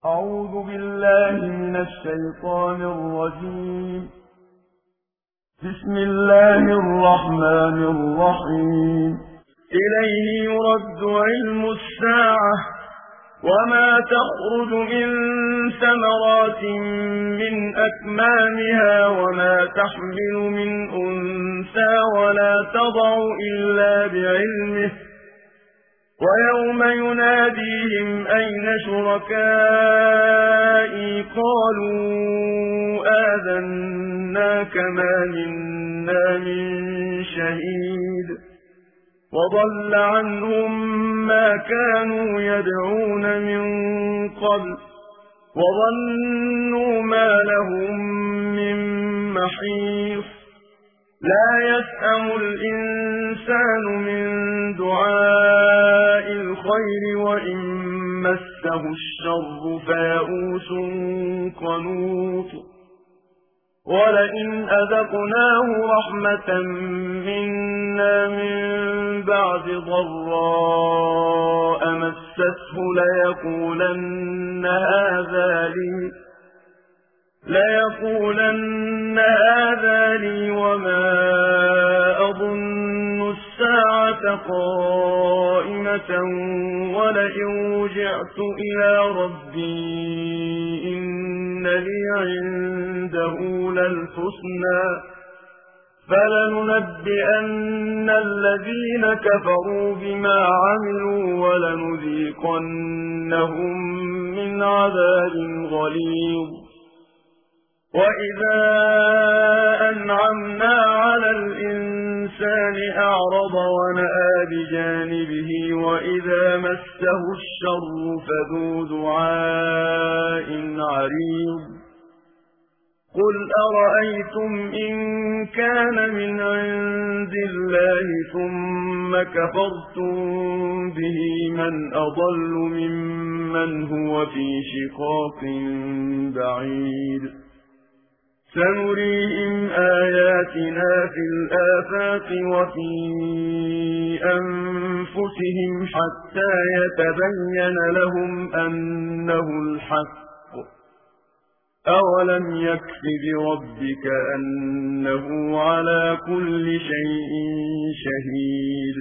أعوذ بالله من الشيطان الرجيم. بسم الله الرحمن الرحيم. إليه يرد علم الساعة وما تخرج من ثمرات من أكمامها وما تحمل من أنثى ولا تضع إلا بعلمه ويوم يناديهم أين شركائي قالوا آذناك ما منا من شهيد وضل عنهم ما كانوا يدعون من قبل وظنوا ما لهم من محيص لا يسأم الإنسان من دعاء الخير وإن مسه الشر فيئوس قنوط ولئن أذقناه رحمة منا من بعد ضراء مسته ليقولن هذا لي وما أظن الساعة قائمة ولئن رجعت إلى ربي إن لي عنده للحسنى فلننبئن الذين كفروا بما عملوا ولنذيقنهم من عذاب غليظ. وإذا أنعمنا على الإنسان أعرض ونأى بجانبه وإذا مسه الشر فذو دعاء عريض. قل أرأيتم إن كان من عند الله ثم كفرتم به من أضل ممن هو في شقاق بعيد. سنريهم آياتنا في الآفاق وفي أنفسهم حتى يتبين لهم أنه الحق. أولم يكف بربك أنه على كل شيء شهيد.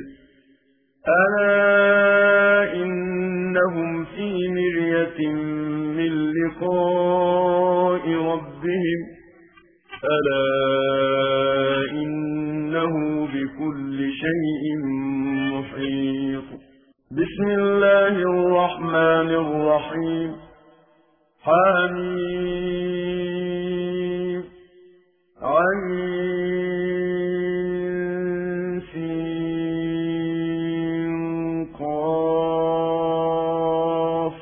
ألا إنهم في مرية من لقاء ربهم ألا إنه بكل شيء محيط. بسم الله الرحمن الرحيم. حميم عين سين قاف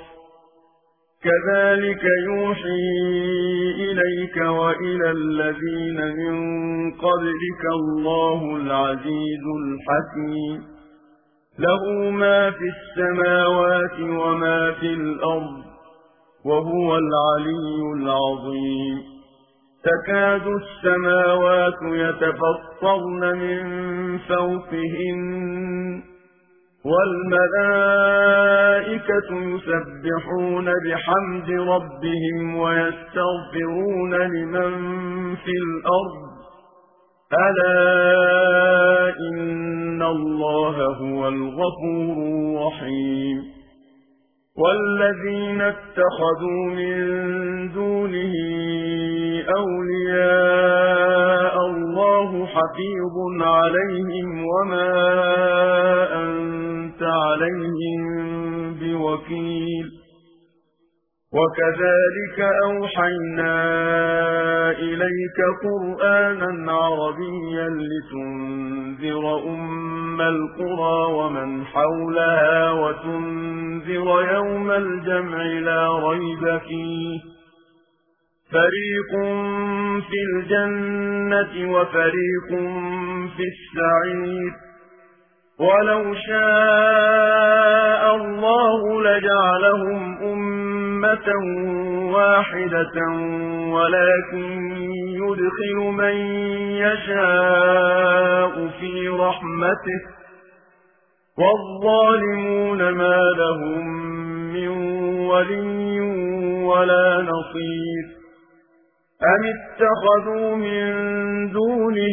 كذلك يوحي إليك وإلى الذين من قبلك الله العزيز الحكيم. له ما في السماوات وما في الأرض وهو العلي العظيم. تكاد السماوات يتفطرن من فوقهن والملائكة يسبحون بحمد ربهم ويستغفرون لمن في الأرض ألا إن الله هو الغفور الرحيم. والذين اتخذوا من دونه أولياء الله حفيظ عليهم وما أنت عليهم بوكيل. وكذلك أوحينا إليك قرآنا عربيا لتنذر أم القرى ومن حولها وتنذر يوم الجمع لا ريب فيه فريق في الجنة وفريق في السعير. ولو شاء الله لجعلهم أمة واحدة ولكن يدخل من يشاء في رحمته والظالمون ما لهم من ولي ولا نصير أم اتخذوا من دونه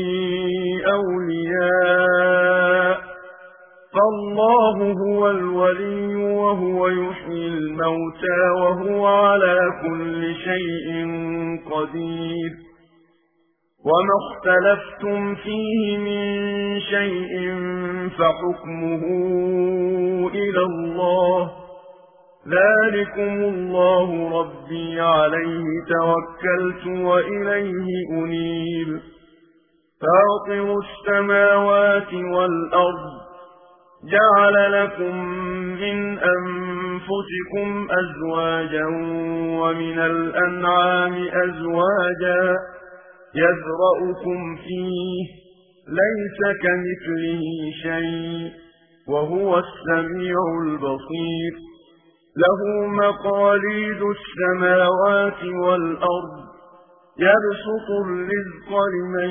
أولياء فالله هو الولي وهو يحيي الموتى وهو على كل شيء قدير وما اختلفتم فيه من شيء فحكمه إلى الله ذلكم الله ربي عليه توكلت وإليه أنيب فاطر السماوات والأرض جعل لكم من أنفسكم أزواجا ومن الأنعام أزواجا يذرأكم فيه ليس كمثله شيء وهو السميع البصير له مقاليد السماوات والأرض يبسط الرزق لمن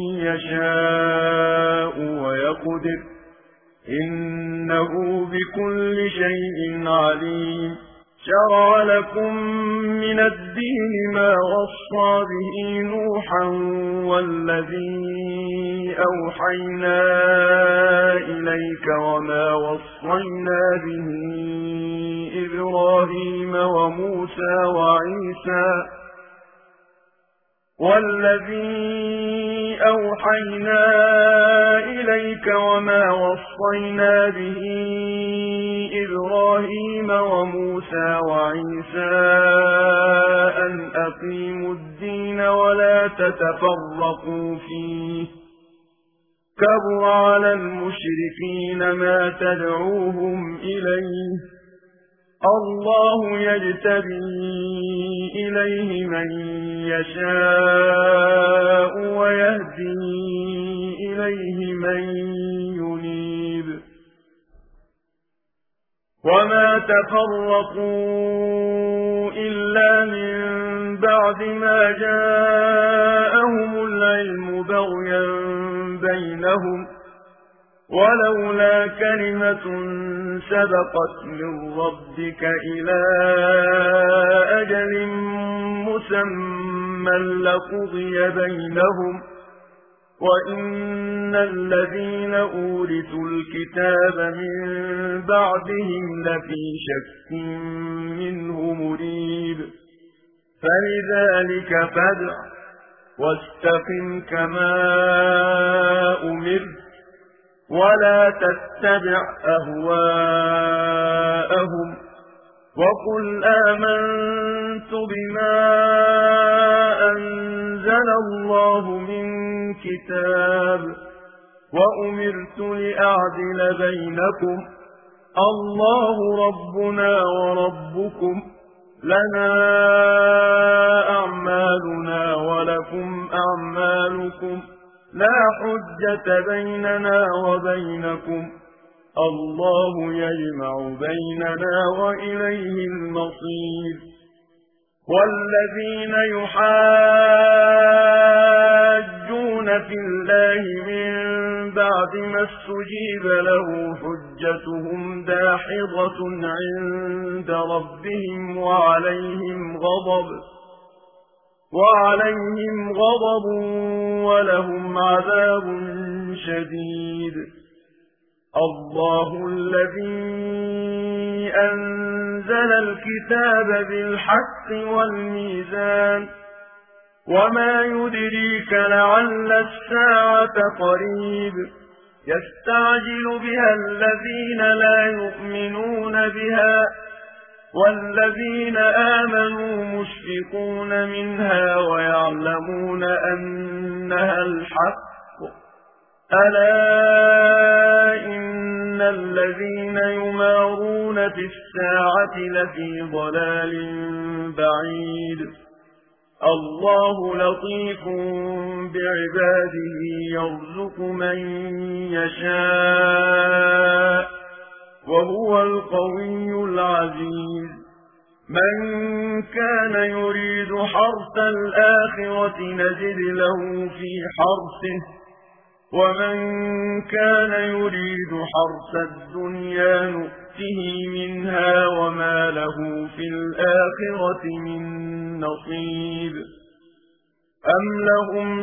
يشاء ويقدر إنه بكل شيء عليم شرع لكم من الدين ما وصى به نوحا والذي أوحينا إليك وما وصينا به إبراهيم وموسى وعيسى والذي أوحينا إليك وما وصينا به إبراهيم وموسى وعيسى أن أقيموا الدين ولا تتفرقوا فيه كبر على المشركين ما تدعوهم إليه الله يجتبي إليه من يشاء ويهدي إليه من ينيب وما تفرقوا إلا من بعد ما جاءهم العلم بغيا بينهم ولولا كلمة سبقت من ربك إلى أجل مسمى لقضي بينهم وإن الذين أورثوا الكتاب من بعدهم لفي شك منه مريب فلذلك فادع واستقم كما أمرت ولا تتبع أهواءهم وقل آمنت بما أنزل الله من كتاب وأمرت لأعدل بينكم الله ربنا وربكم لنا أعمالنا ولكم أعمالكم لا حجة بيننا وبينكم الله يجمع بيننا وإليه المصير والذين يحاجون في الله من بعد ما استجيب له حجتهم داحضة عند ربهم وعليهم غضب ولهم عذاب شديد الله الذي أنزل الكتاب بالحق والميزان وما يدريك لعل الساعة قريب يستعجل بها الذين لا يؤمنون بها والذين آمنوا مشفقون منها ويعلمون أنها الحق ألا إن الذين يمارون في الساعة لفي ضلال بعيد الله لطيف بعباده يرزق من يشاء وهو القوي العزيز من كان يريد حرث الآخرة نزد له في حرثه ومن كان يريد حرث الدنيا نؤته يأته منها وما له في الآخرة من نصيب أم لهم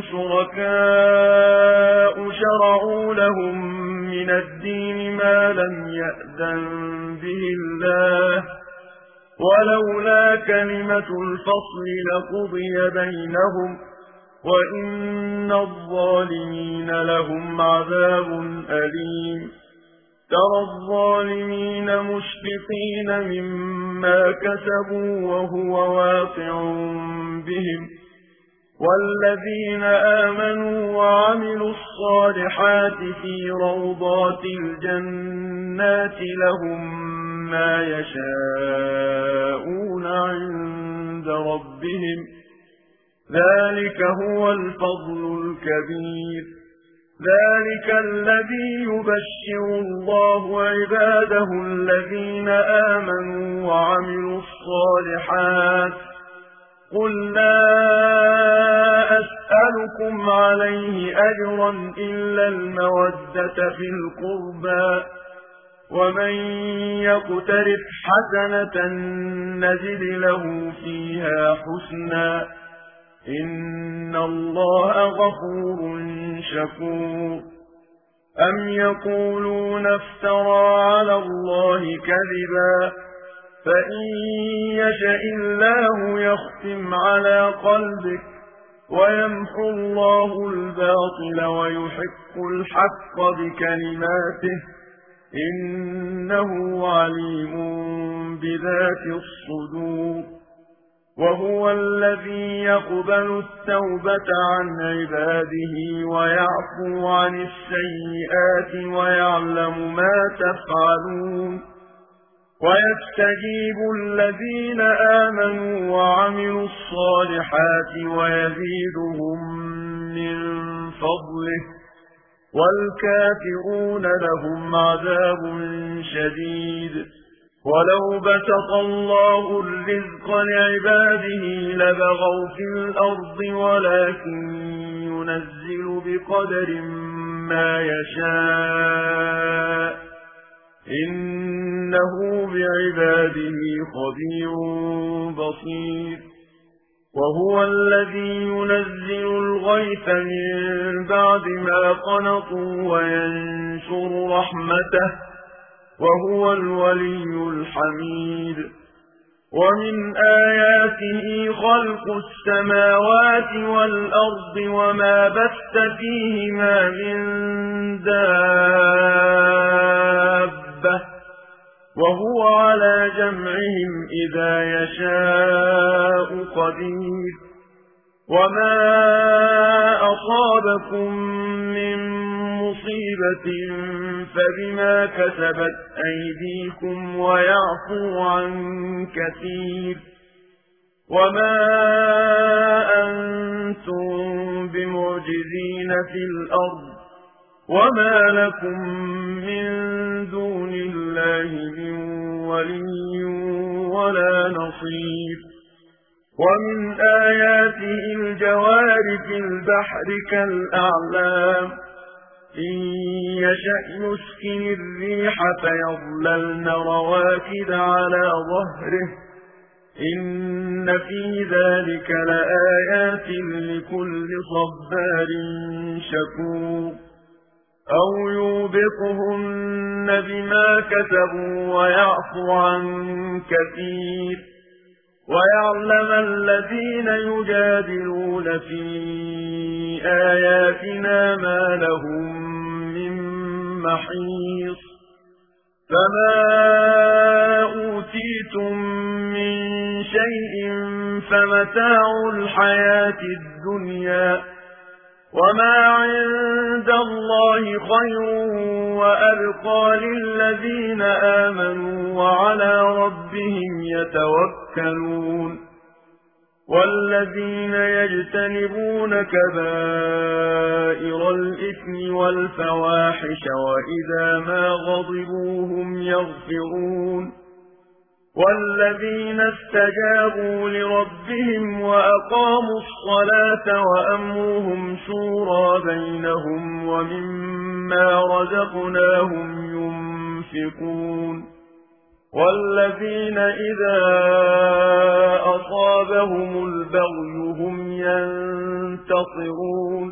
شركاء شرعوا لهم من الدين ما لم يأذن به الله ولولا كلمة الفصل لقضي بينهم وإن الظالمين لهم عذاب أليم ترى الظالمين مشفقين مما كسبوا وهو واقع بهم والذين آمنوا وعملوا الصالحات في روضات الجنات لهم ما يشاءون عند ربهم ذلك هو الفضل الكبير ذلك الذي يبشر الله عباده الذين آمنوا وعملوا الصالحات قل لا أسألكم عليه أجرا إلا المودة في القربى ومن يقترف حسنة نزد له فيها حسنا إن الله غفور شكور أم يقولون افترى على الله كذبا فإن يشأ الله يختم على قلبك ويمحو الله الباطل ويحق الحق بكلماته إنه عليم بذات الصدور وهو الذي يقبل التوبة عن عباده ويعفو عن السيئات ويعلم ما تفعلون ويستجيب الذين آمنوا وعملوا الصالحات ويزيدهم من فضله والكافرون لهم عذاب شديد ولو بسط الله الرزق لعباده لبغوا في الأرض ولكن ينزل بقدر ما يشاء إنه بعباده خبير بصير وهو الذي ينزل الغيث من بعد ما قنطوا وينشر رحمته وهو الولي الحميد ومن آياته خلق السماوات والأرض وما بث فيهما من دابة وهو على جمعهم إذا يشاء قدير وما أصابكم من مصيبة فبما كسبت أيديكم ويعفو عن كثير وما أنتم بمعجزين في الأرض وما لكم من دون الله من ولي ولا نصير ومن آياته الجوار في البحر كالأعلام إن يشأ يسكن الريح فيظللن رواكد على ظهره إن في ذلك لآيات لكل صبار شكور أو يوبقهن بما كسبوا ويعفو عن كثير ويعلم الذين يجادلون في آياتنا ما لهم من محيص فما أوتيتم من شيء فمتاع الحياة الدنيا وما عند الله خير وأبقى للذين آمنوا وعلى ربهم يتوكلون والذين يجتنبون كبائر الإثم والفواحش وإذا ما غضبوا هم يغفرون والذين استجابوا لربهم وأقاموا الصلاة وأمرهم شورى بينهم ومما رزقناهم ينفقون والذين إذا أصابهم البغي هم ينتصرون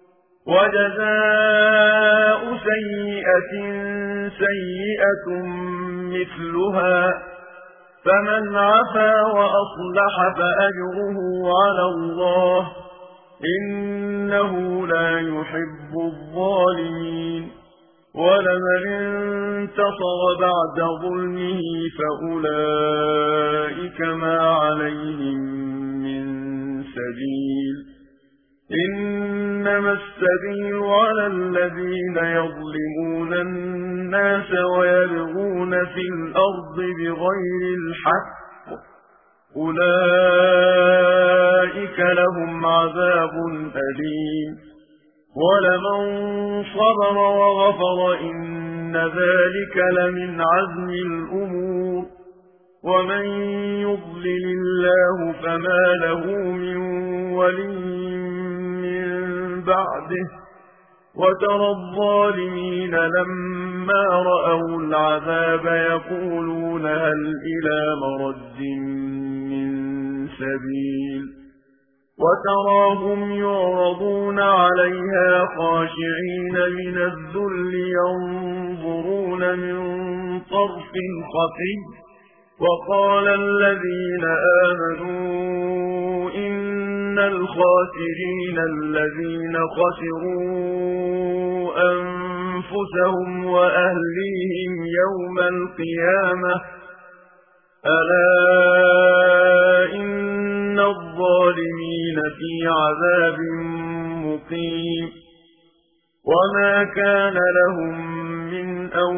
وجزاء سيئة سيئة مثلها فمن عفا وأصلح فأجره على الله إنه لا يحب الظالمين ولمن انتصر بعد ظلمه فأولئك ما عليهم من سبيل إنما السبيل على الذين يظلمون الناس ويبغون في الأرض بغير الحق أولئك لهم عذاب أليم ولمن صبر وغفر إن ذلك لمن عزم الأمور ومن يضلل الله فما له من ولي من بعده وترى الظالمين لما رأوا العذاب يقولون هل إلى مرد من سبيل وتراهم يعرضون عليها خاشعين من الذل ينظرون من طرف خفي وقال الذين آمنوا إن الخاسرين الذين خسروا أنفسهم وأهليهم يوم القيامة ألا إن الظالمين في عذاب مقيم وما كان لهم من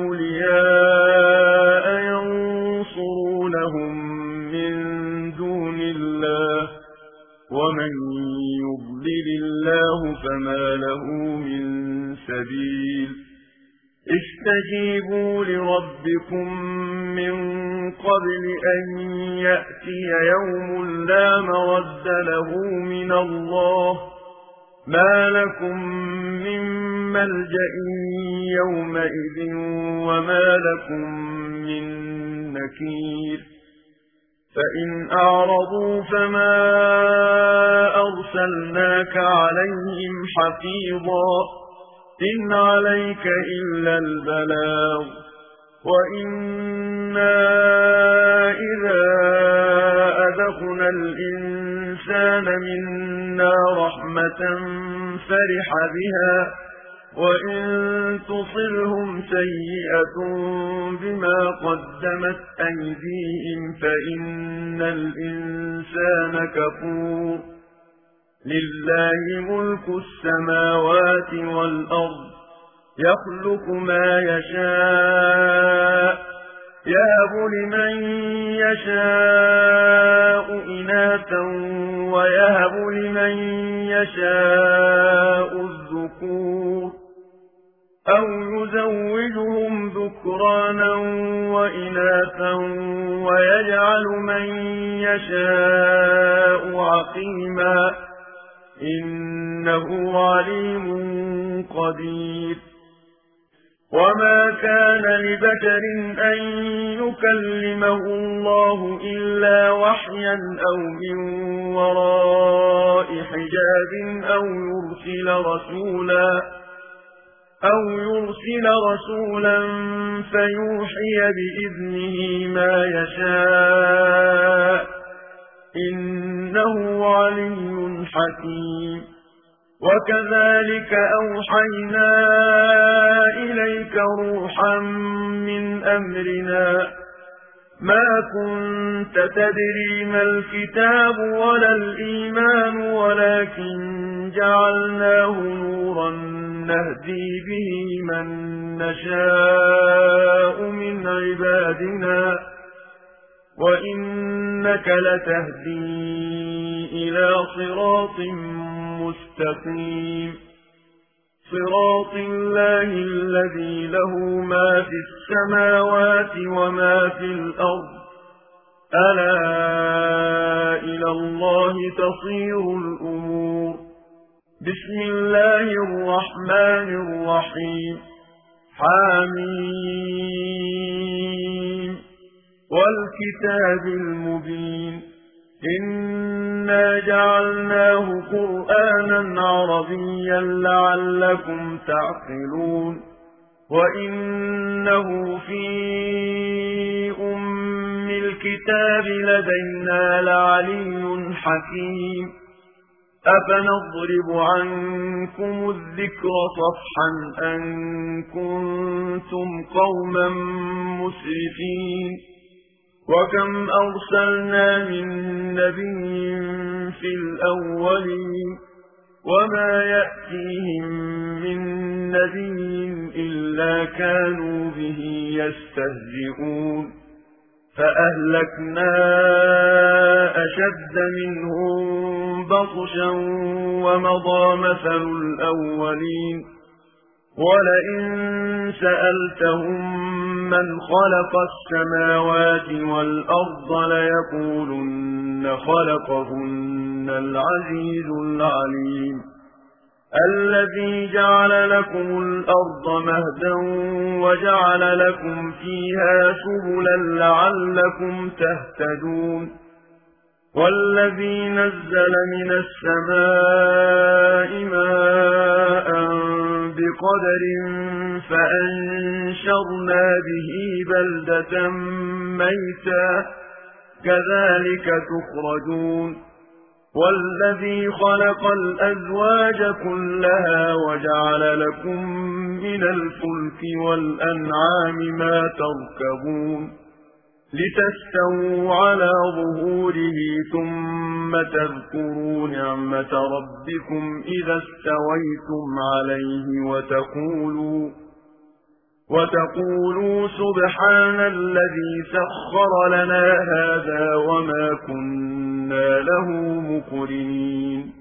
أولياء ينصرونهم من دون الله ومن يضلل الله فما له من سبيل استجيبوا لربكم من قبل أن يأتي يوم لا مرد له من الله ما لكم من ملجأ يومئذ وما لكم من نكير فإن أعرضوا فما أرسلناك عليهم حفيظا إن عليك إلا البلاغ وإنا إذا أذقنا الإنسان منا رحمة فرح بها وإن تصرهم سيئة بما قدمت أيديهم فإن الإنسان كفور لله ملك السماوات والأرض يخلق ما يشاء يهب لمن يشاء إناثا ويهب لمن يشاء الذكور أو يزوجهم ذكرانا وإناثا ويجعل من يشاء عقيما إنه عليم قدير وما كان لبشر أن يكلمه الله إلا وحيا أو من وراء حجاب أو يرسل رسولا فيوحي بإذنه ما يشاء إنه علي حكيم وكذلك أوحينا إليك روحا من أمرنا ما كنت تدري ما الكتاب ولا الإيمان ولكن جعلناه نورا نهدي به من نشاء من عبادنا وإنك لتهدي إلى صراط مستقيم صراط الله الذي له ما في السماوات وما في الأرض ألا إلى الله تصير الأمور بسم الله الرحمن الرحيم حميم والكتاب المبين إنا جعلناه قرآنا عربيا لعلكم تعقلون وإنه في أم الكتاب لدينا لعلي حكيم أفنضرب عنكم الذكر صفحا أن كنتم قوما مسرفين وكم أرسلنا من نبي في الأولين وما يأتيهم من نبي إلا كانوا به يستهزئون فأهلكنا أشد منهم بطشا ومضى مثل الأولين ولئن سألتهم من خلق السماوات والأرض ليقولن خلقهن العزيز العليم الذي جعل لكم الأرض مهدا وجعل لكم فيها سبلا لعلكم تهتدون والذي نزل من السماء ماء بقدر فأنشرنا به بلدة ميتا كذلك تخرجون والذي خلق الأزواج كلها وجعل لكم من الفلك والأنعام ما تركبون لتستووا على ظهوره ثم تذكروا نعمة ربكم إذا استويتم عليه وتقولوا سبحان الذي سخر لنا هذا وما كنا له مقرنين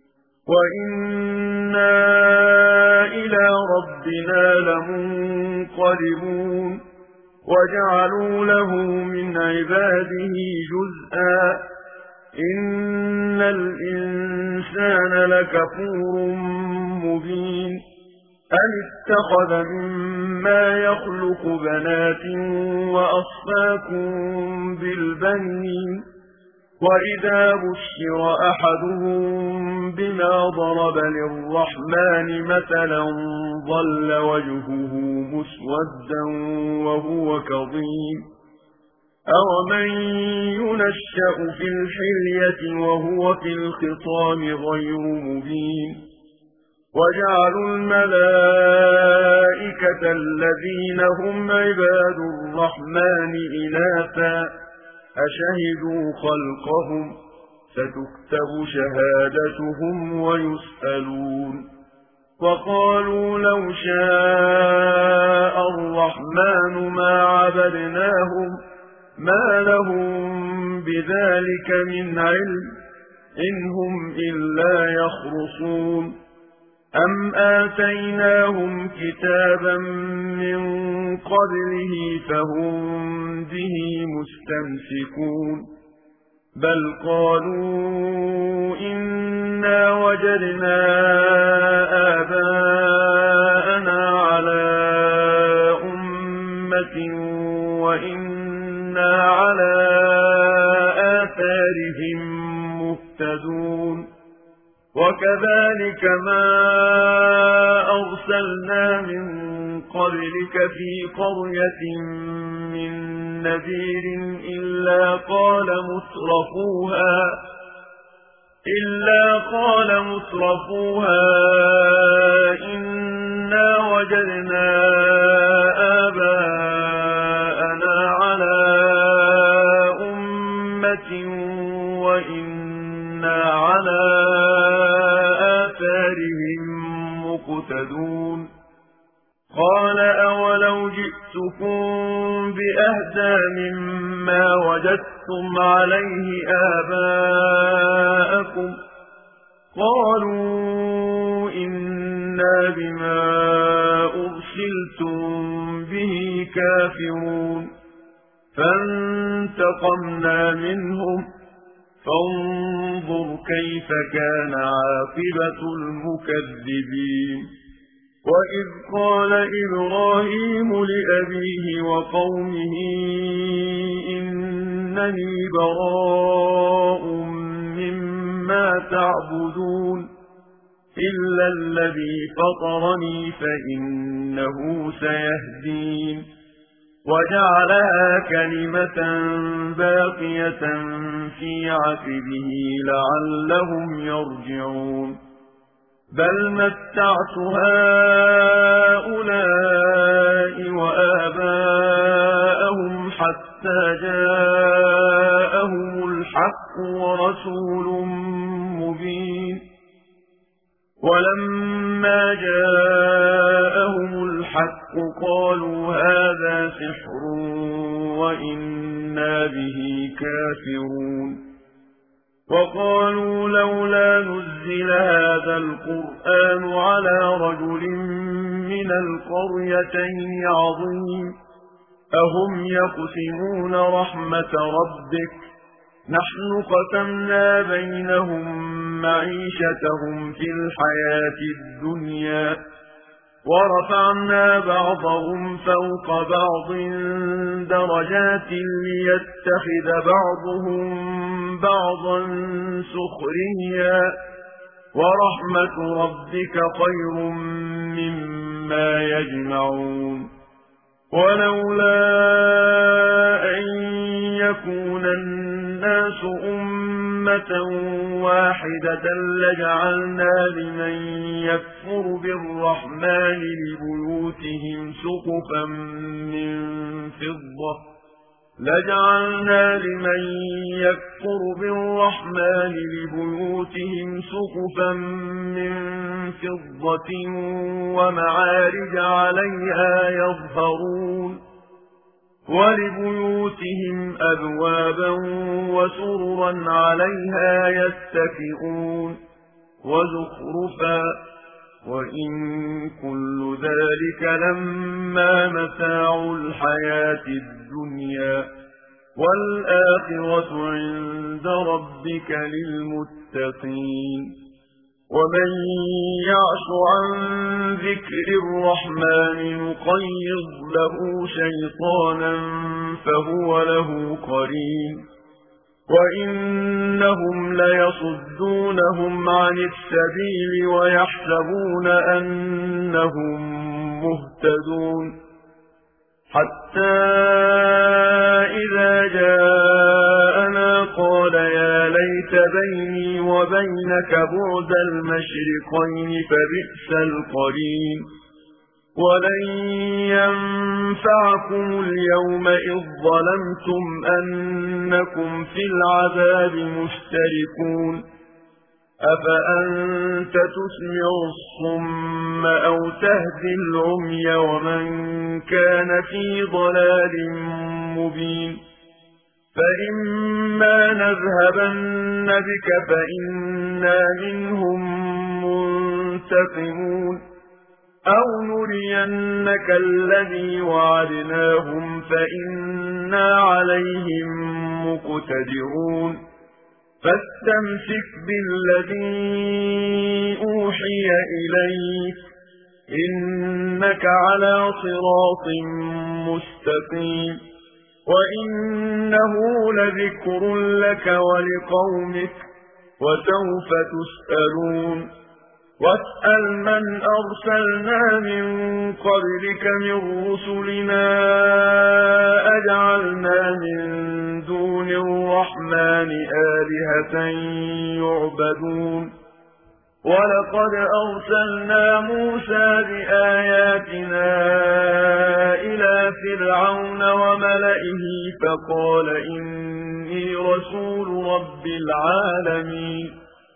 وإنا إلى ربنا لمنقلبون وجعلوا له من عباده جزءا إن الإنسان لكفور مبين أم اتخذ مما يخلق بنات وأصفاكم بالبنين وإذا بشر أحدهم بما ضرب للرحمن مثلا ظل وجهه مسودا وهو كظيم أومن ينشأ في الحلية وهو في الخصام غير مبين وجعلوا الملائكة الذين هم عباد الرحمن إناثا أشهدوا خلقهم ستكتب شهادتهم ويسألون وقالوا لو شاء الرحمن ما عبدناهم ما لهم بذلك من علم إن هم إلا يخرصون أم آتيناهم كتابا من قبله فهم به مستمسكون بل قالوا إنا وجدنا آباءنا على أمة وإنا على آثارهم مهتدون وكذلك ما أرسلنا من قبلك في قرية من نذير إلا قال مترفوها إنا وجدنا آباءنا على أمة وإنا على آثارهم مقتدون قال أولو جئتكم بأهدى مما وجدتم عليه آباءكم قالوا إنا بما أرسلتم به كافرون فانتقمنا منهم فانظر كيف كان عاقبة المكذبين وإذ قال إبراهيم لأبيه وقومه إنني براء مما تعبدون إلا الذي فطرني فإنه سيهدين وجعلها كلمة باقية في عقبه لعلهم يرجعون بل متعت هؤلاء وآباءهم حتى جاءهم الحق ورسول مبين ولما جاءهم الحق قالوا هذا سحر وإنا به كافرون وقالوا لولا نزل هذا القرآن على رجل من القريتين عظيم أهم يقسمون رحمة ربك نحن قسمنا بينهم معيشتهم في الحياة الدنيا ورفعنا بعضهم فوق بعض درجات ليتخذ بعضهم بعضا سخريا ورحمة ربك خير مما يجمعون ولولا أن يكون الناس أمة واحدة لجعلنا لمن يكفر بالرحمن لبيوتهم سقفا من فضة ومعارج عليها يظهرون ولبيوتهم أبوابا وسررا عليها يتكئون وزخرفا وإن كل ذلك لما متاع الحياة الدنيا والآخرة عند ربك للمتقين ومن يعش عن ذكر الرحمن نقيض له شيطانا فهو له قرين وإنهم ليصدونهم عن السبيل ويحسبون أنهم مهتدون حتى إذا جاءنا قال يا ليت بيني وبينك بعد المشرقين فبئس القرين ولن ينفعكم اليوم إذ ظلمتم أنكم في العذاب مشتركون أفأنت تسمع الصم أو تهدي العمي ومن كان في ضلال مبين فإما نذهبن بك فإنا منهم منتقمون أو نرينك الذي وعدناهم فإنا عليهم مقتدرون فاستمسك بالذي أوحي إليك إنك على صراط مستقيم وإنه لذكر لك ولقومك وسوف تسألون واسأل من أرسلنا من قبلك من رسلنا أجعلنا من دون الرحمن آلهة يعبدون ولقد أرسلنا موسى بآياتنا إلى فرعون وملئه فقال إني رسول رب العالمين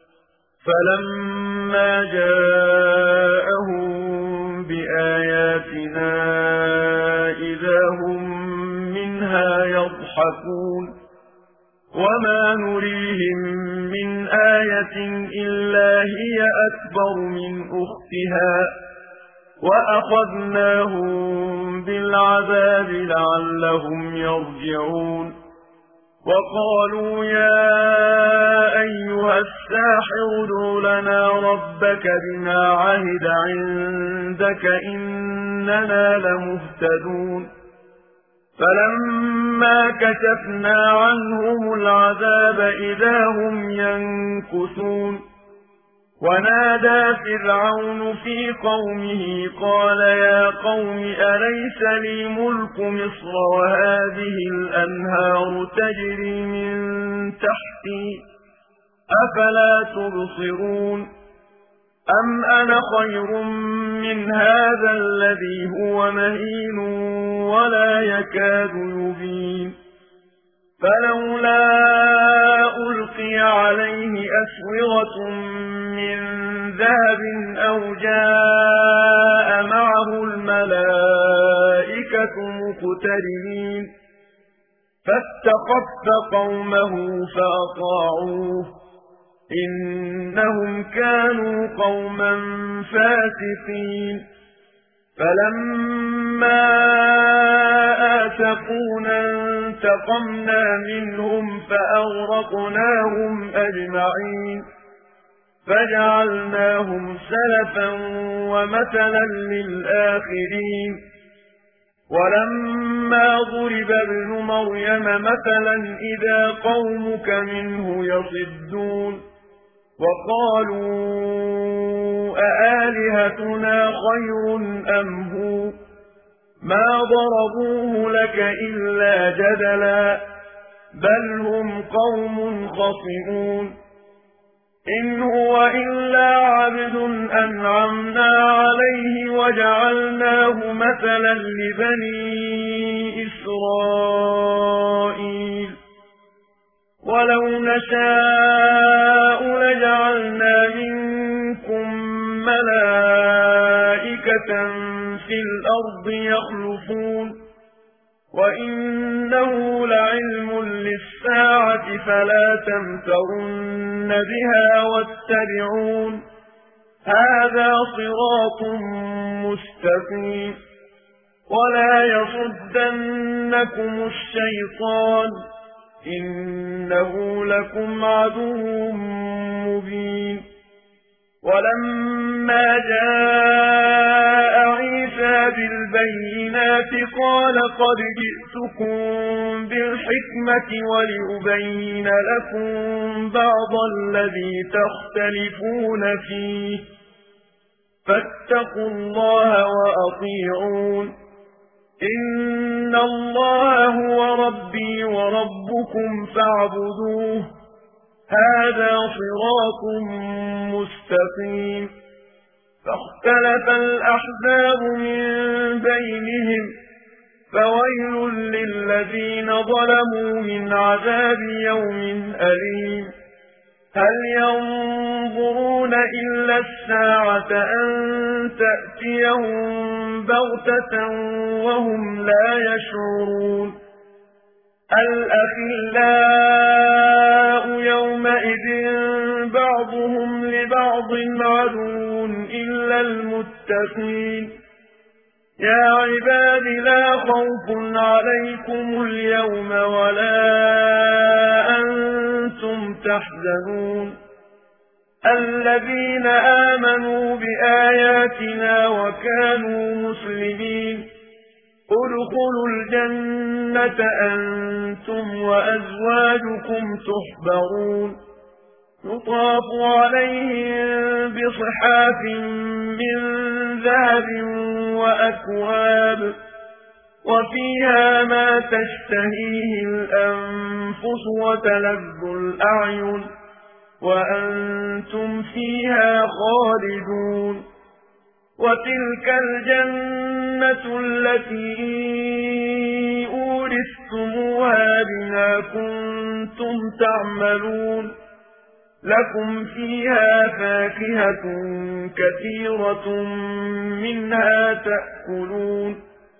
فلما جاءهم بآياتنا إذا هم منها يضحكون وما نريهم من آية إلا هي أكبر من أختها وأخذناهم بالعذاب لعلهم يرجعون وقالوا يا أيها الساحر ادع لنا ربك بما عهد عندك إننا لمهتدون فلما كشفنا عنهم العذاب إذا هم ينكثون ونادى فرعون في قومه قال يا قوم أليس لي ملك مصر وهذه الأنهار تجري من تحتي أفلا تبصرون أم أنا خير من هذا الذي هو مهين ولا يكاد يبين فلولا ألقي عليه أسورة من ذهب أو جاء معه الملائكة مقترنين فاستخف قومه فأطاعوه إنهم كانوا قوما فاسقين فلما آسفونا انتقمنا منهم فأغرقناهم أجمعين فجعلناهم سلفا ومثلا للآخرين ولما ضرب ابن مريم مثلا إذا قومك منه يصدون وقالوا أآلهتنا خير أم هو ما ضربوه لك إلا جدلا بل هم قوم خصمون إن هو إلا عبد أنعمنا عليه وجعلناه مثلا لبني إسرائيل ولو نشاء لجعلنا منكم ملائكة في الأرض يخلفون وإنه لعلم للساعة فلا تمترن بها واتبعون هذا صراط مستقيم ولا يصدنكم الشيطان إنه لكم عدو مبين ولما جاء عيسى بالبينات قال قد جئتكم بالحكمة ولأبين لكم بعض الذي تختلفون فيه فاتقوا الله وأطيعون إن الله هو ربي وربكم فاعبدوه هذا صراط مستقيم فاختلف الأحزاب من بينهم فويل للذين ظلموا من عذاب يوم أليم هل ينظرون إلا الساعة أن تأتيهم بغتة وهم لا يشعرون الأخلاء يومئذ بعضهم لبعض عدو إلا المتقين يا عباد لا خوف عليكم اليوم ولا أنتم تحزنون الذين آمنوا بآياتنا وكانوا مسلمين ادخلوا الجنة أنتم وأزواجكم تحبرون يطاف عليهم بصحاف من ذهب وأكواب وفيها ما تشتهيه الأنفس وتلذ الأعين وأنتم فيها خالدون وتلك الجنة التي أورثتموها بما كنتم تعملون لكم فيها فاكهة كثيرة منها تأكلون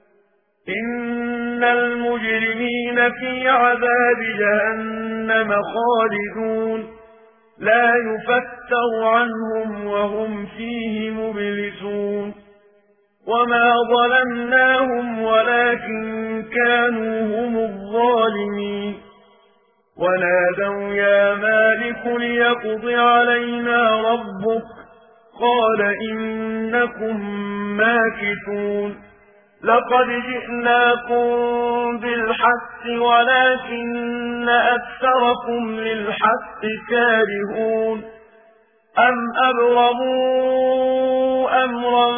إن المجرمين في عذاب جهنم خالدون لا يفتر عنهم وهم فيه مبلسون وما ظلمناهم ولكن كانوا هم الظالمين ونادوا يا مالك ليقض علينا ربك قال إنكم ماكثون لقد جئناكم بالحق ولكن أكثركم للحق كارهون أم أبرموا أمرا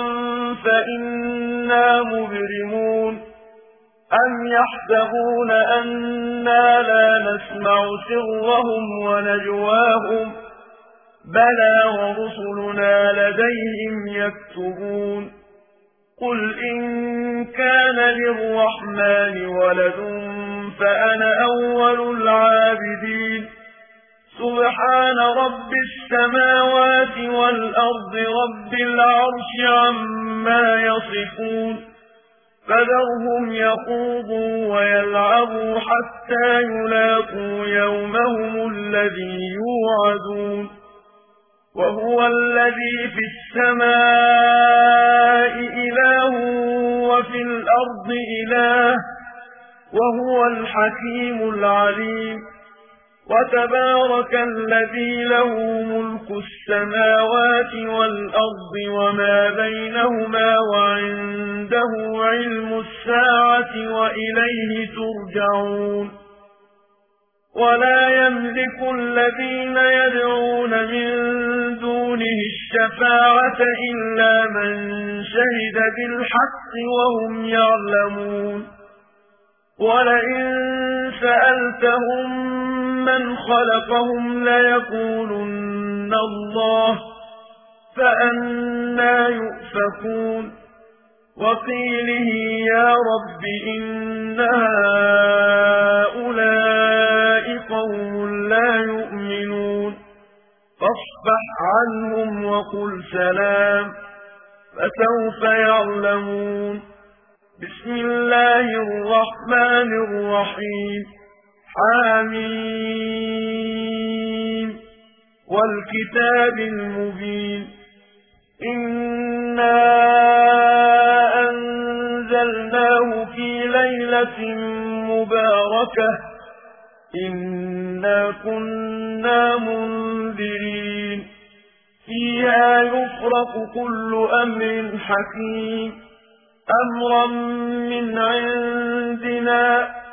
فإنا مبرمون أم يحسبون أنا لا نسمع سرهم ونجواهم بلى ورسلنا لديهم يكتبون قل إن كان للرحمن ولد فأنا أول العابدين سبحان رب السماوات والأرض رب العرش عما يصفون فذرهم يخوضوا ويلعبوا حتى يلاقوا يومهم الذي يوعدون وهو الذي في السماء إله وفي الأرض إله وهو الحكيم العليم وتبارك الذي له ملك السماوات والأرض وما بينهما وعنده علم الساعة وإليه ترجعون ولا يملك الذين يدعون من دونه الشفاعة إلا من شهد بالحق وهم يعلمون ولئن سألتهم من خلقهم ليقولن الله فأنى يؤفكون وقيله يا رب إن هؤلاء قوم لا يؤمنون فاصفح عنهم وقل سلام فسوف يعلمون بسم الله الرحمن الرحيم حميم والكتاب المبين إنا أنزلناه في ليلة مباركة إنا كنا منذرين فيها يفرق كل أمر حكيم أمرا من عندنا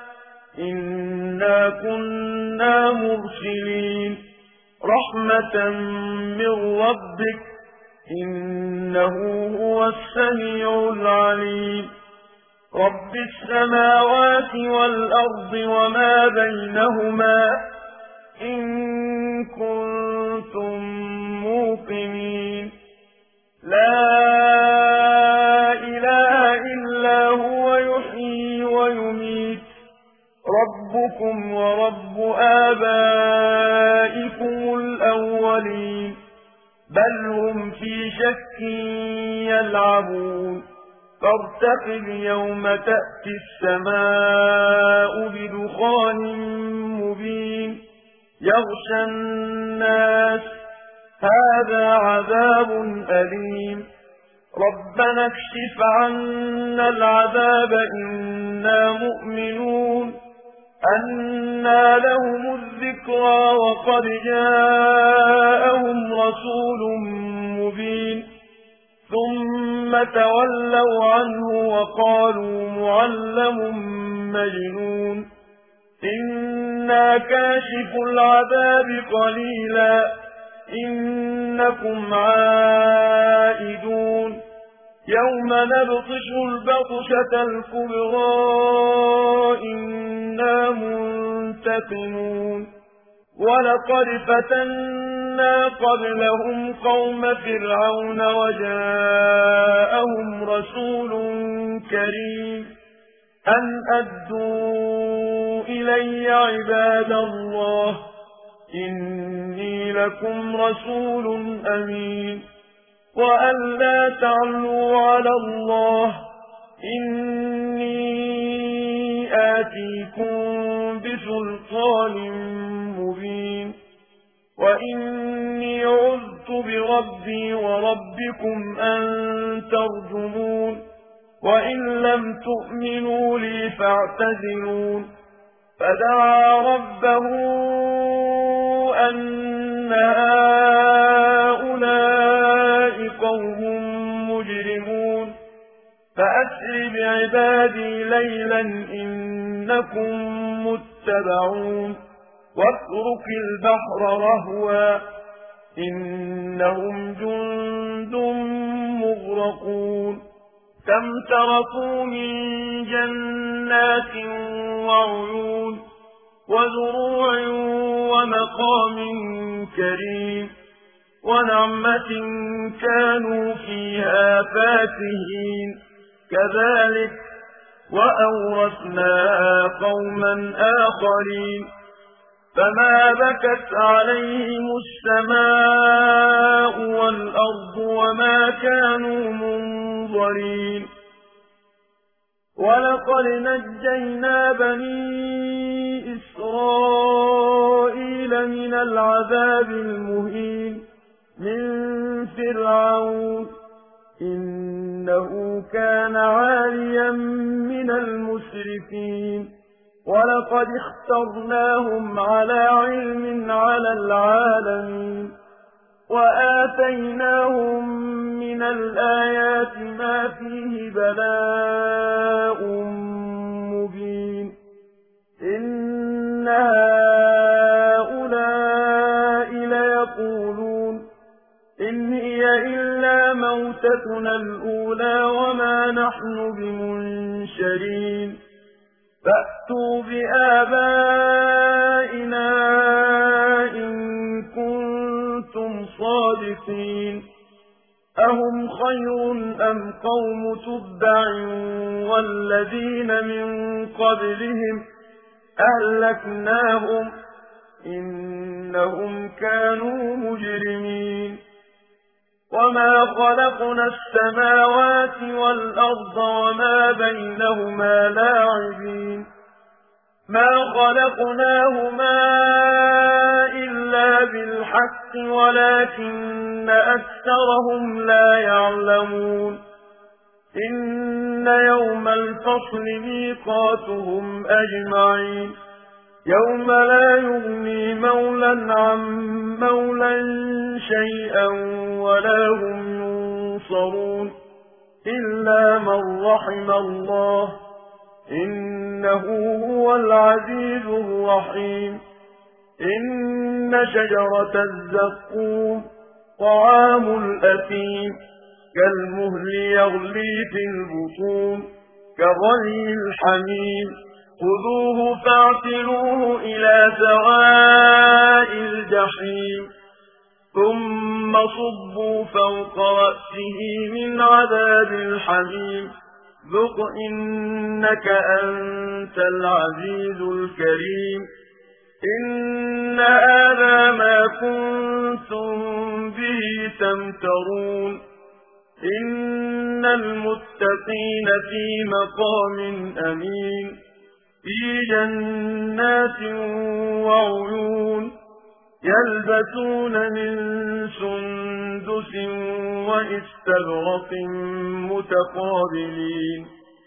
إنا كنا مرسلين رحمة من ربك إنه هو السميع العليم رب السماوات والأرض وما بينهما إن كنتم موقنين لا إله إلا هو يحيي ويميت ربكم ورب آبائكم الأولين بل هم في شك يلعبون فارتقب يوم تأتي السماء بدخان مبين يغشى الناس هذا عذاب أليم ربنا اكشف عنا العذاب إنا مؤمنون أنى لهم الذكرى وقد جاءهم رسول مبين ثم تولوا عنه وقالوا معلم مجنون إنا كاشف العذاب قليلا إنكم عائدون يوم نبطش البطشة الكبرى إنا منتقمون ولقد فتنا قبلهم قوم فرعون وجاءهم رسول كريم أن أدوا إلي عباد الله إني لكم رسول أمين وأن لا تعلوا على الله إني آتيكم بسلطان مبين وإني عذت بربي وربكم أن ترجمون وإن لم تؤمنوا لي فاعتزلون فدعا ربه أن هؤلاء إنكم متبعون واترك البحر رهوا إنهم جند مغرقون كم تركوا من جنات وعيون وزروع ومقام كريم ونعمة كانوا فيها فاكهين كذلك وأورثناها قوما آخرين فما بكت عليهم السماء والأرض وما كانوا منظرين ولقد نجينا بني إسرائيل من العذاب المهين من فرعون إنه كان عاليا من المسرفين ولقد اخترناهم على علم على العالمين وآتيناهم من الآيات ما فيه بلاء مبين إن هؤلاء ليقولون إن هي إلا موتتنا الأولى وما نحن بمنشرين فأتوا بآبائنا إن كنتم صادقين أهم خير أم قوم تبع والذين من قبلهم أهلكناهم إنهم كانوا مجرمين وما خلقنا السماوات والأرض وما بينهما لاعبين ما خلقناهما إلا بالحق ولكن أكثرهم لا يعلمون إن يوم الفصل ميقاتهم أجمعين يوم لا يغني مولى عن مولى شيئا ولا هم ينصرون إلا من رحم الله إنه هو العزيز الرحيم إن شجرة الزقوم طعام الأثيم كالمهل يغلي في البطون كغلي الحميم خذوه فاعتلوه إلى سواء الجحيم ثم صبوا فوق رأسه من عذاب الحميم ذق إنك أنت العزيز الكريم إن هذا ما كنتم به تمترون إن المتقين في مقام أمين في جنات وعيون يلبسون من سندس وإستبرق متقابلين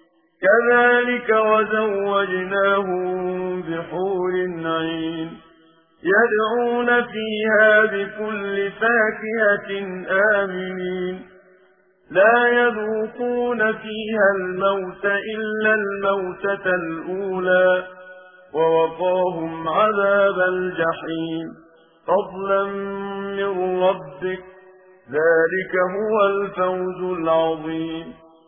كذلك وزوجناهم بحور عين يدعون فيها بكل فاكهة آمنين لا يذوقون فيها الموت إلا الموتة الأولى ووقاهم عذاب الجحيم فضلا من ربك ذلك هو الفوز العظيم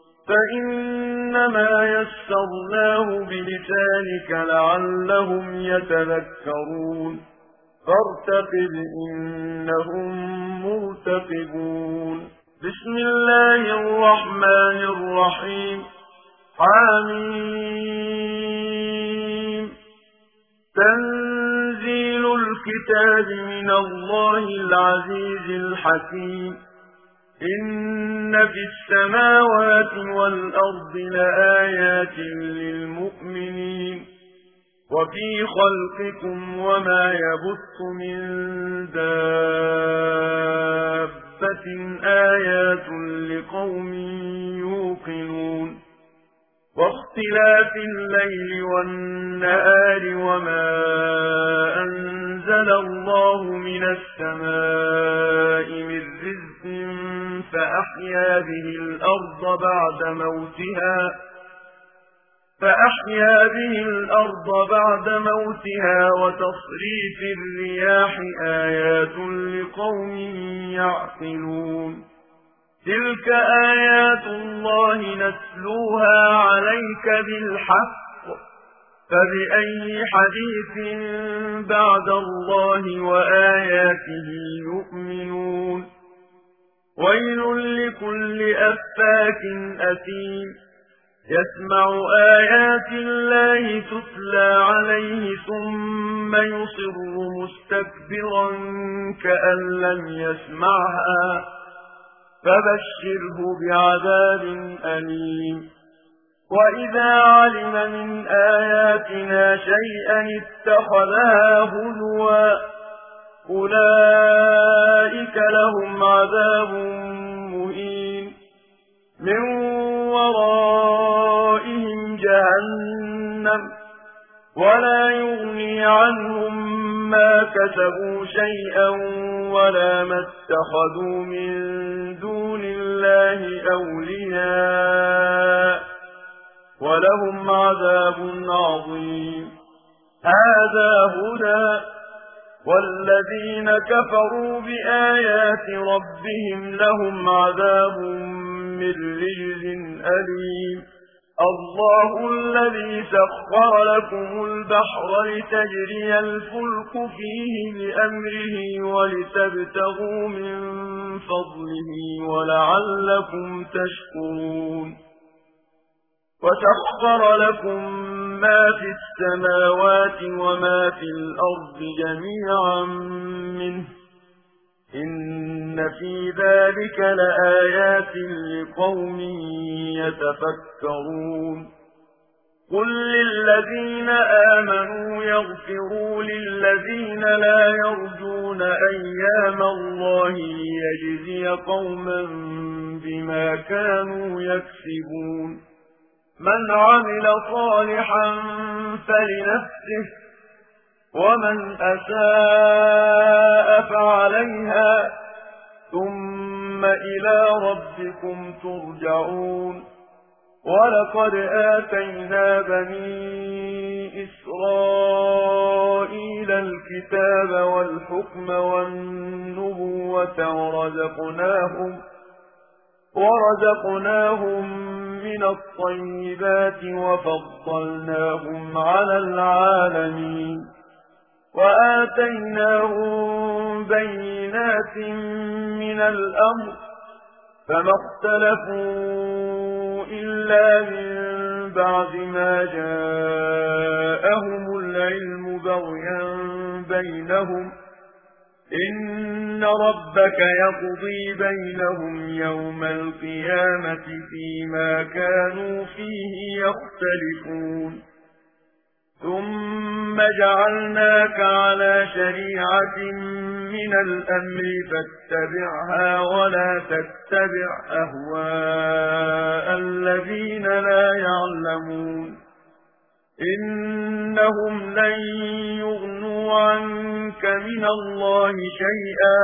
فإنما يسرناه بلسانك لعلهم يتذكرون فارتقب إنهم مرتقبون بسم الله الرحمن الرحيم حميم تنزيل الكتاب من الله العزيز الحكيم إن في السماوات والأرض لآيات للمؤمنين وفي خلقكم وما يبث من دابة آيات لقوم يوقنون واختلاف الليل والنهار وما أنزل الله من السماء من رزق فأحيا به الأرض بعد موتها فأحيا به الأرض بعد موتها وتصريف الرياح آيات لقوم يعقلون تلك آيات الله نتلوها عليك بالحق فبأي حديث بعد الله وآياته يؤمنون ويل لكل أفاك أثيم يسمع آيات الله تتلى عليه ثم يصر مستكبرا كأن لم يسمعها فبشره بعذاب أليم وإذا علم من آياتنا شيئا اتخذها هزوا أولئك لهم عذاب مهين من ورائهم جهنم ولا يغني عنهم ما كسبوا شيئا ولا ما اتخذوا من دون الله أولياء ولهم عذاب عظيم هذا هدى والذين كفروا بآيات ربهم لهم عذاب من رجز أليم الله الذي سخر لكم البحر لتجري الفلك فيه بأمره ولتبتغوا من فضله ولعلكم تشكرون وسخر لكم ما في السماوات وما في الأرض جميعا منه إن في ذلك لآيات لقوم يتفكرون قل للذين آمنوا يغفروا للذين لا يرجون أيام الله ليجزي قوما بما كانوا يكسبون من عمل صالحا فلنفسه ومن أساء فعليها ثم إلى ربكم ترجعون ولقد آتينا بني إسرائيل الكتاب والحكم والنبوة ورزقناهم من الطيبات وفضلناهم على العالمين وآتيناهم بينات من الأمر فما اختلفوا إلا من بعد ما جاءهم العلم بغيا بينهم إن ربك يقضي بينهم يوم القيامة فيما كانوا فيه يختلفون ثم جعلناك على شريعة من الأمر فاتبعها ولا تتبع أهواء الذين لا يعلمون إنهم لن يغنوا عنك من الله شيئا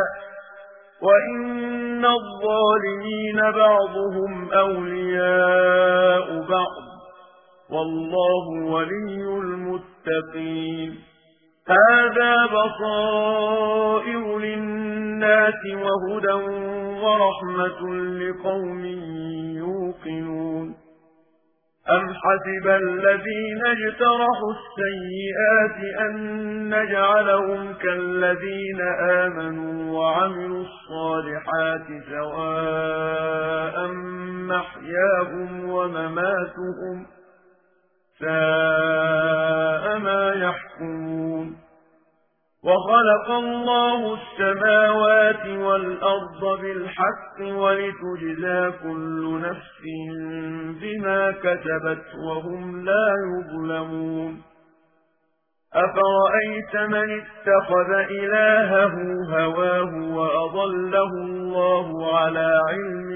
وإن الظالمين بعضهم أولياء بعض والله ولي المتقين هذا بصائر للناس وهدى ورحمة لقوم يوقنون أم حسب الذين اجترحوا السيئات أن نجعلهم كالذين آمنوا وعملوا الصالحات سواء محياهم ومماتهم ساء ما يحكمون وخلق الله السماوات والأرض بالحق ولتجزى كل نفس بما كسبت وهم لا يظلمون أفرأيت من اتخذ إلهه هواه وأضله الله على علم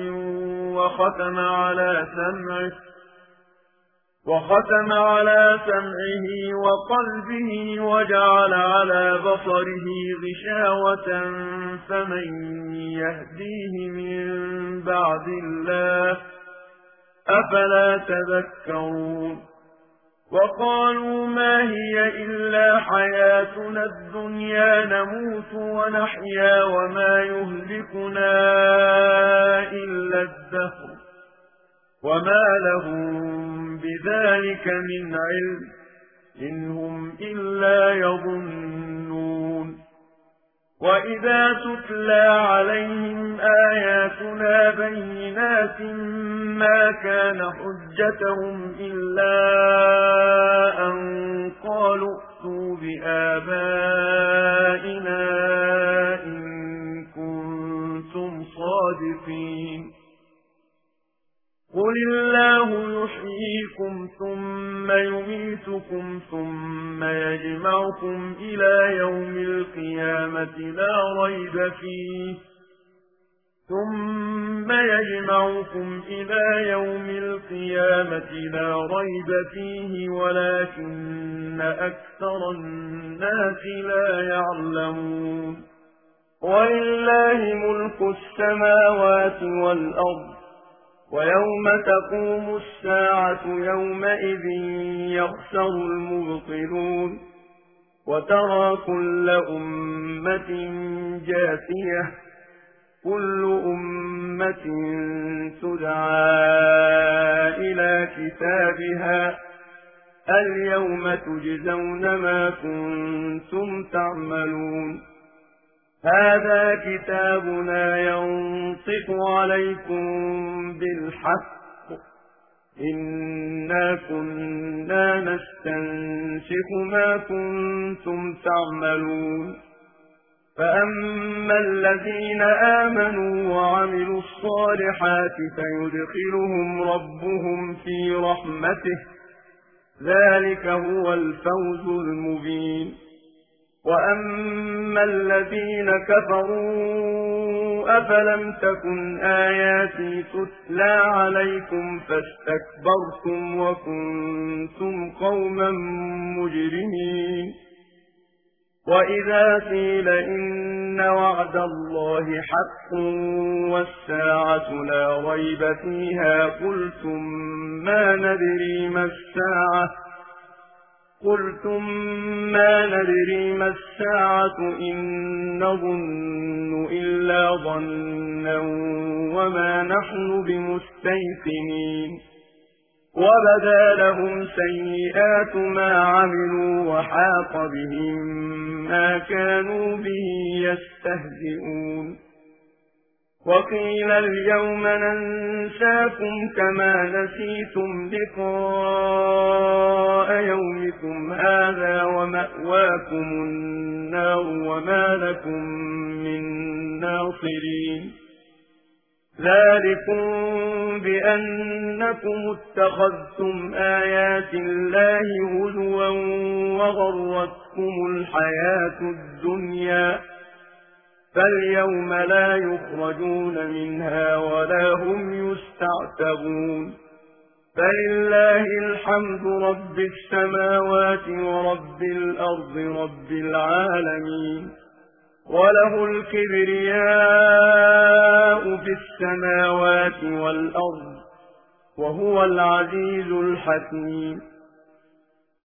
وختم على سمعه وقلبه وجعل على بصره غشاوة فمن يهديه من بعد الله أفلا تذكرون وقالوا ما هي إلا حياتنا الدنيا نموت ونحيا وما يهلكنا إلا الدهر وما لهم بذلك من علم إن هم إلا يظنون وإذا تتلى عليهم آياتنا بينات ما كان حجتهم إلا أن قالوا ائتوا بآبائنا إن كنتم صادقين قل الله يحييكم ثم يميتكم ثم يجمعكم إلى يوم القيامة لا ريب فيه ولكن أكثر الناس لا يعلمون ولله ملك السماوات والأرض ويوم تقوم الساعة يومئذ يخسر المبطلون وترى كل أمة جاثية كل أمة تدعى إلى كتابها اليوم تجزون ما كنتم تعملون هذا كتابنا ينطق عليكم بالحق إنا كنا نستنسخ ما كنتم تعملون فأما الذين آمنوا وعملوا الصالحات فيدخلهم ربهم في رحمته ذلك هو الفوز المبين وأما الذين كفروا أفلم تكن آياتي تتلى عليكم فاستكبرتم وكنتم قوما مجرمين وإذا قيل إن وعد الله حق والساعة لا ريب فيها قلتم ما ندري ما الساعة إن نظن إلا ظنا وما نحن بمستيقنين وبدا لهم سيئات ما عملوا وحاق بهم ما كانوا به يستهزئون وقيل اليوم ننساكم كما نسيتم لقاء يومكم هذا ومأواكم النار وما لكم من ناصرين ذلكم بأنكم اتخذتم آيات الله هزوا وغرتكم الحياة الدنيا فاليوم لا يخرجون منها ولا هم يستعتبون فلله الحمد رب السماوات ورب الأرض رب العالمين وله الكبرياء في السماوات والأرض وهو العزيز الحكيم